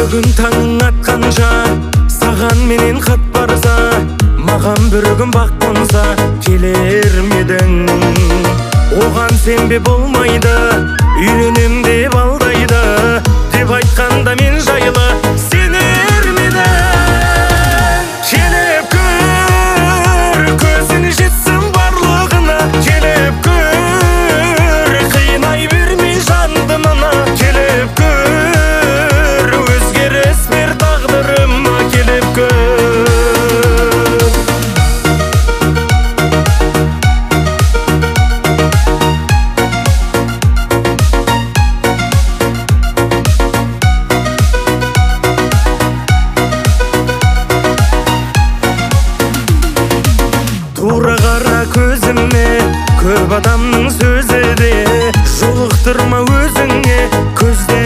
Бүгін таңың атқанша саған менен хат барса, маған бір күн бақ қонса келер медің? Оған сенбе болмайды, үйленем деп алдайды, деп айтқанда мен жайлы сенер медің? Келіп көр, көзің жетсін барлығына, келіп көр, қинай бермей жанды мына. Келіп көр, өзгеріс бер тағдырыма, келіп көр. Тура қара көзіме, көп адамның сөзі де, жолықтырма өзіңе көзде